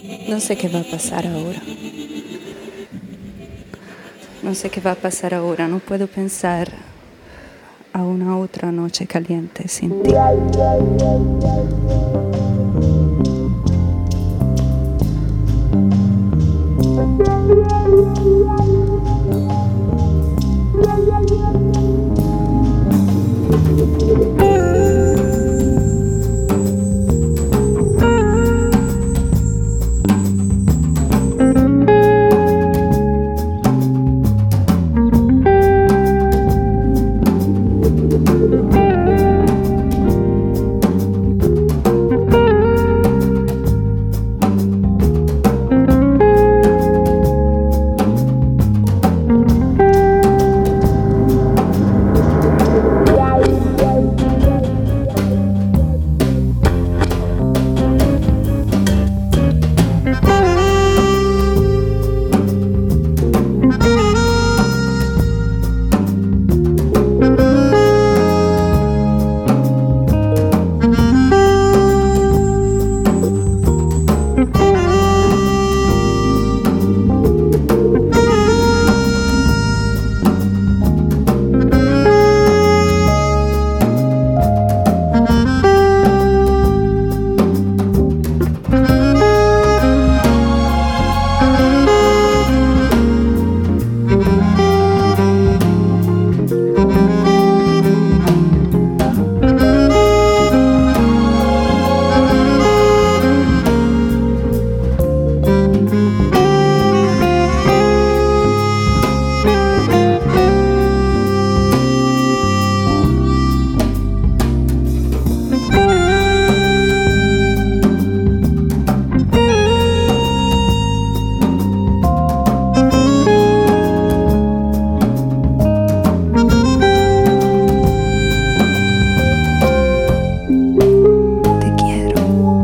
No sé qué va a pasar ahora. No sé qué va a pasar ahora. No puedo pensar a una otra noche caliente sin ti. Te quiero.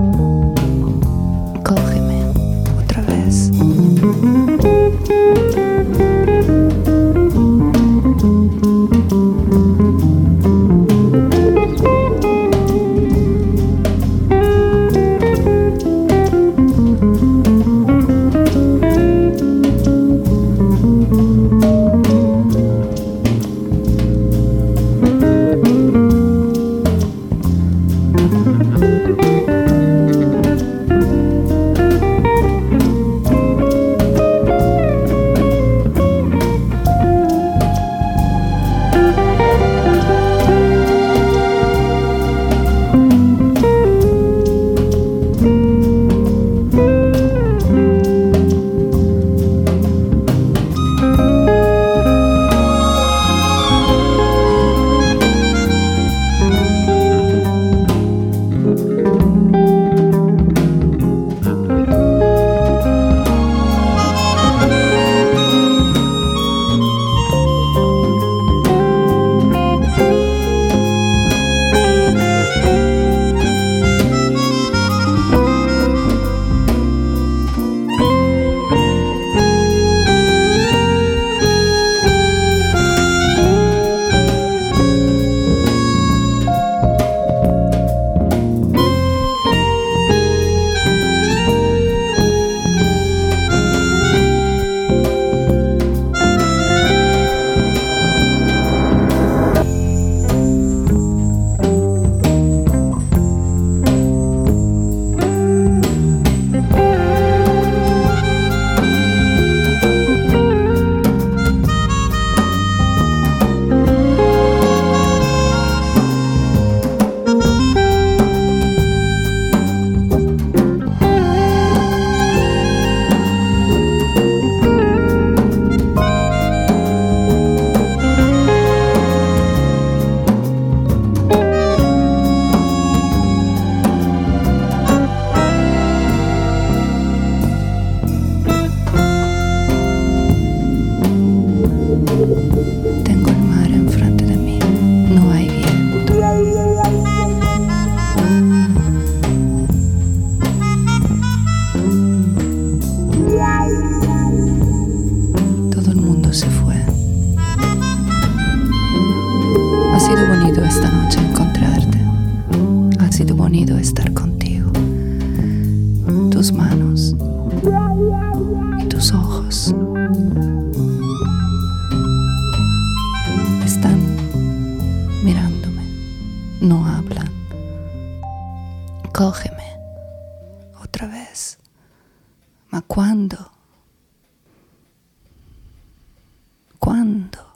Cógeme otra vez. Tengo el mar enfrente de mí. No hay viento. Todo el mundo se fue. Ha sido bonito esta noche encontrarte. Ha sido bonito estar contigo. Tus manos Y tus ojos están mirándome, no hablan. Cógeme otra vez. ¿Ma cuándo? ¿Cuándo?